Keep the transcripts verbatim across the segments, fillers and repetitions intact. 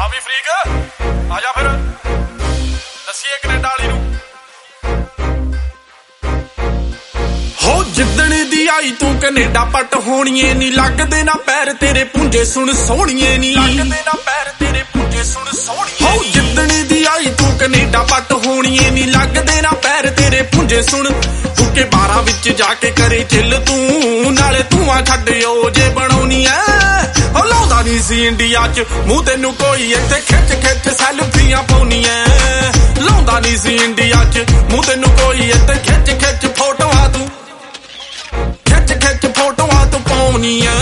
ਹਾਂ ਵੀ ਫਰੀਕ ਆ ਜਾ ਫਿਰ ਦੱਸੀਏ ਕੈਨੇਡਾ ਵਾਲੀ ਨੂੰ ਹੋ ਜਿੱਦਣ ਦੀ ਆਈ ਤੂੰ ਕੈਨੇਡਾ ਪੱਟ ਹੋਣੀਏ ਨੀ ਲੱਗਦੇ ਨਾ ਪੈਰ ਤੇਰੇ ਪੁੰਜੇ ਸੁਣ ਸੋਹਣੀਏ ਨੀ ਲੱਗਦੇ ਨਾ ਪੈਰ ਤੇਰੇ ਪੁੰਜੇ ਸੁਣ ਸੋਹਣੀਏ ਹੋ ਜਿੱਦਣ ਦੀ ਆਈ ਤੂੰ ਕੈਨੇਡਾ ਪੱਟ ਹੋਣੀਏ ਨੀ ਲੱਗਦੇ ਨਾ ਪੈਰ ਤੇਰੇ ਪੁੰਜੇ ਸੁਣ ਕੇ ਬਾਰਾਂ ਵਿੱਚ ਜਾ ਕੇ ਕਰੇ ਚਿੱਲ ਤੂੰ ਨਾਲੇ ਧੂਆਂ ਛੱਡਿਓ ਜੇ ਬਣਾਉਣੀ ਐ ਉਹ ਲਾਉਂਦਾ ਨਹੀਂ ਸੀ ਇੰਡੀਆ ਚ ਮੂੰਹ ਤੈਨੂੰ ਕੋਈ ਇੱਥੇ ਖਿੱਚ ਖਿੱਚ ਸੈਲਫੀਆਂ ਪਾਉਣੀ ਐ ਲਾਉਂਦਾ ਨਹੀਂ ਸੀ ਇੰਡੀਆ ਚ ਮੂੰਹ ਤੈਨੂੰ ਕੋਈ ਇੱਥੇ ਖਿੱਚ ਖਿੱਚ ਫੋਟੋਆਂ ਤੂੰ ਖਿੱਚ ਖਿੱਚ ਫੋਟੋਆਂ ਤੂੰ ਪਾਉਣੀ ਐ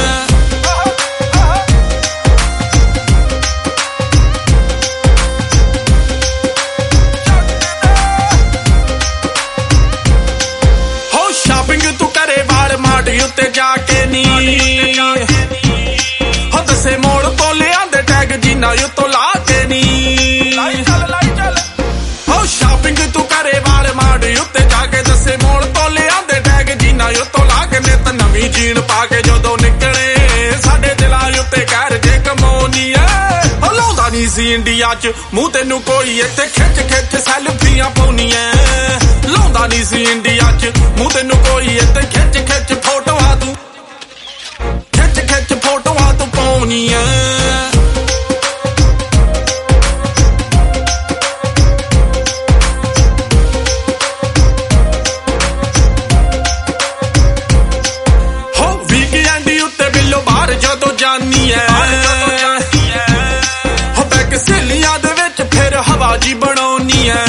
ਉੱਤੇ ਜਾ ਕੇ ਨੀ ਹੋ ਦਸੇ ਮੋੜ ਤੋਂ ਲਿਆਂਦੇ ਟੈਗ ਜਿੰਨਾ ਉੱਤੋਂ ਲਾ ਕੇ ਨੀ ਹੋ ਸ਼ਾਪਿੰਗ ਤੂੰ ਕਰੇ ਵਾਲ ਮਾੜ ਉੱਤੇ ਜਾ ਕੇ ਦਸੇ ਮੋੜ ਤੋਂ ਲਿਆਂਦੇ ਟੈਗ ਜਿੰਨਾ ਉੱਤੋਂ ਲਾ ਕੇ ਨਿਤ ਨਵੀਂ ਜੀਨ ਪਾ ਕੇ ਜਦੋਂ ਨਿਕਲੇ ਸਾਡੇ ਦਿਲਾਂ ਉੱਤੇ ਕਹਿਰ ਜੇ ਕਮਾਉਣੀ ਐ ਹੋ ਲਾਉਂਦਾ ਨਹੀਂ ਸੀ ਇੰਡੀਆ ਚ ਮੂੰਹ ਤੈਨੂੰ ਕੋਈ ਇੱਥੇ ਖਿੱਚ ਖਿੱਚ ਸੈਲਫੀਆਂ ਪਾਉਣੀ ਐ ਲਾਉਂਦਾ ਨਹੀਂ ਸੀ ਇੰਡੀਆ ਚ ਮੂੰਹ ਤੈਨੂੰ ਕੋਈ ਇੱਥੇ ਖਿੱਚ ਖਿੱਚ ਫੋਟੋਆਂ ਤੂੰ ਖਿੱਚ ਖਿੱਚ ਫੋਟੋਆਂ ਤੂੰ ਪਾਉਣੀ ਐ ਹੋ ਵੀਕਐਂਡ ਉੱਤੇ ਬਿੱਲੋ ਬਾਹਰ ਜਦੋਂ ਜਾਨੀ ਐ ਹੋ ਬੈਕ ਸਹੇਲੀਆਂ ਦੇ ਵਿੱਚ ਫਿਰ ਹਵਾ ਜੀ ਬਣਾਉਣੀ ਐ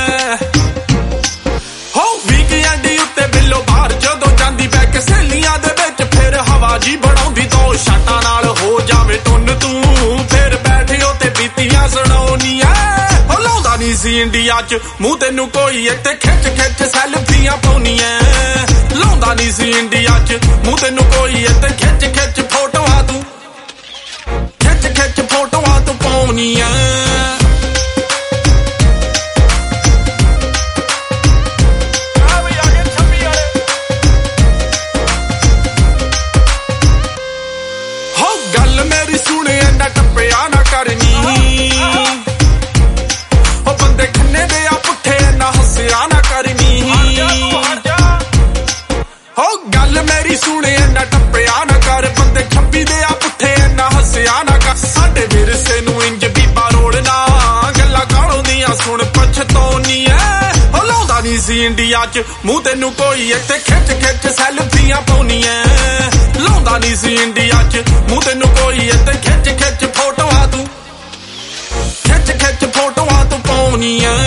ਜੀ ਬਣਾਉਂਦੀ ਦੋ ਸ਼ਾਟਾਂ ਨਾਲ ਹੋ ਜਾਵੇ ਟੁੰਨ ਤੂੰ ਫਿਰ ਬੈਠਿਓ ਤੇ ਬੀਤੀਆਂ ਸੁਣਾਉਣੀ ਐ ਹੋ ਲਾਉਂਦਾ ਨਹੀਂ ਸੀ ਇੰਡੀਆ ਚ ਮੂੰਹ ਤੈਨੂੰ ਕੋਈ ਇੱਥੇ ਖਿੱਚ ਖਿੱਚ ਸੈਲਫੀਆਂ ਪਾਉਣੀ ਐ ਲਾਉਂਦਾ ਨਹੀਂ ਸੀ ਇੰਡੀਆ ਚ ਮੂੰਹ ਤੈਨੂੰ ਕੋਈ ਇੱਥੇ ਖਿੱਚ ਖਿੱਚ ਫੋਟੋਆਂ ਤੂੰ ਖਿੱਚ ਖਿੱਚ ਫੋਟੋਆਂ ਤੂੰ ਪਾਉਣੀ ਐ ਮੇਰੀ ਸੁਣੇ ਨਾ ਟੱਪਿਆ ਨਾ ਕਰਨੀ ਉਹ ਬੰਦੇ ਖੰਨੇ ਦੇ ਆ ਪੁੱਠੇ ਨਾ ਹੱਸਿਆ ਨਾ ਕਰਨੀ ਹੋ ਗੱਲ ਮੇਰੀ ਸੁਣੇ ਨਾ ਟੱਪਿਆ ਨਾ ਕਰ ਬੰਦੇ ਛੱਬੀ ਦੇ ਆ ਪੁੱਠੇ ਨਾ ਹੱਸਿਆ ਨਾ ਕਰ ਸਾਡੇ ਵਿਰਸੇ ਨੂੰ ਇੰਜ ਬੀਬਾ ਰੋੜਨਾ ਗੱਲਾਂ ਕਾਲੋਂ ਦੀਆਂ ਸੁਣ ਪਛਤਾਉਣੀ ਐ ਹੋ ਲਾਉਂਦਾ ਨਹੀਂ ਸੀ ਇੰਡੀਆ ਚ ਮੂੰਹ ਤੈਨੂੰ ਕੋਈ ਇੱਥੇ ਖਿੱਚ ਖਿੱਚ ਸੈਲਫੀਆਂ ਪਾਉਣੀ ਐ ਲਾਉਂਦਾ ਨਹੀਂ ਸੀ ਇੰਡੀਆ ਚ ਮੂੰਹ ਤੈਨੂੰ ਕੋਈ ਇੱਥੇ ਖਿੱਚ ਖਿੱਚ ਫੋਟੋਆਂ ਤੂੰ ਖਿੱਚ ਖਿੱਚ ਫੋਟੋਆਂ ਤੂੰ ਪਾਉਣੀ ਐ